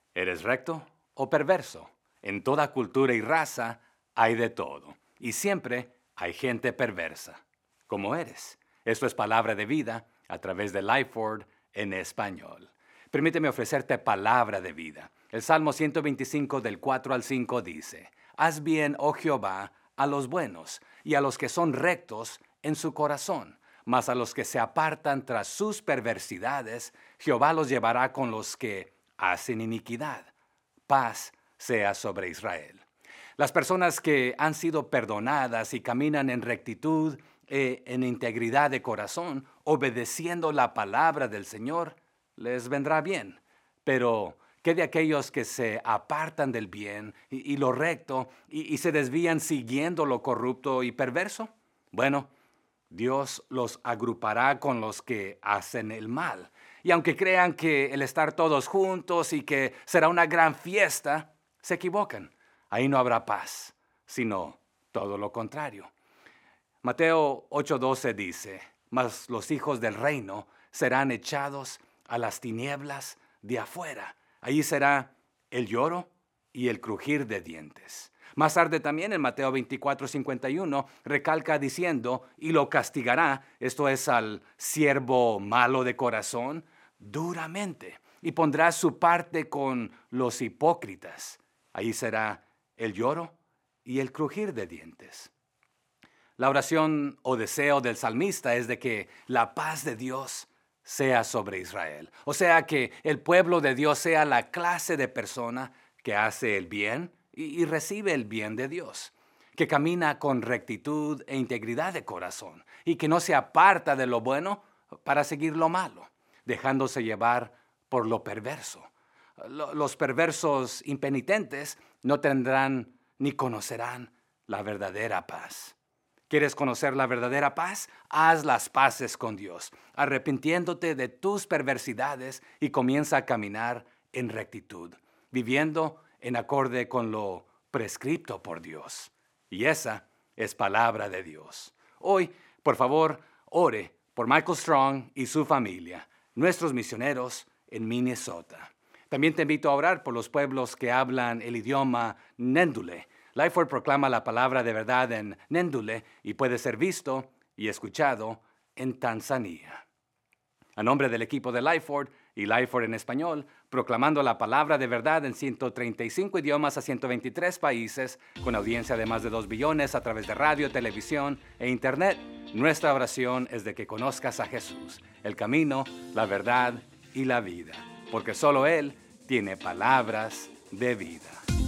¿Eres recto o perverso? En toda cultura y raza hay de todo. Y siempre hay gente perversa. ¿Cómo eres? Esto es Palabra de Vida a través de Lifeword en español. Permíteme ofrecerte palabra de vida. El Salmo 125 del 4 al 5 dice: Haz bien, oh Jehová, a los buenos y a los que son rectos en su corazón. Mas a los que se apartan tras sus perversidades, Jehová los llevará con los que hacen iniquidad. Paz sea sobre Israel. Las personas que han sido perdonadas y caminan en rectitud, en integridad de corazón, obedeciendo la palabra del Señor, les vendrá bien. Pero, ¿qué de aquellos que se apartan del bien y lo recto y se desvían siguiendo lo corrupto y perverso? Bueno, Dios los agrupará con los que hacen el mal. Y aunque crean que el estar todos juntos y que será una gran fiesta, se equivocan. Ahí no habrá paz, sino todo lo contrario. Mateo 8:12 dice: Mas los hijos del reino serán echados a las tinieblas de afuera. Allí será el lloro y el crujir de dientes. Más tarde también en Mateo 24:51 recalca diciendo: y lo castigará, esto es al siervo malo de corazón, duramente, y pondrá su parte con los hipócritas. Allí será el lloro y el crujir de dientes. La oración o deseo del salmista es de que la paz de Dios sea sobre Israel. O sea, que el pueblo de Dios sea la clase de persona que hace el bien y recibe el bien de Dios, que camina con rectitud e integridad de corazón y que no se aparta de lo bueno para seguir lo malo, dejándose llevar por lo perverso. Los perversos impenitentes no tendrán ni conocerán la verdadera paz. ¿Quieres conocer la verdadera paz? Haz las paces con Dios, arrepintiéndote de tus perversidades y comienza a caminar en rectitud, viviendo en acorde con lo prescripto por Dios. Y esa es palabra de Dios. Hoy, por favor, ore por Michael Strong y su familia, nuestros misioneros en Minnesota. También te invito a orar por los pueblos que hablan el idioma Nendule. Lifeword proclama la palabra de verdad en Nendule y puede ser visto y escuchado en Tanzania. A nombre del equipo de Lifeword y Lifeword en español, proclamando la palabra de verdad en 135 idiomas a 123 países, con audiencia de más de 2 billones a través de radio, televisión e internet, nuestra oración es de que conozcas a Jesús, el camino, la verdad y la vida, porque solo Él tiene palabras de vida.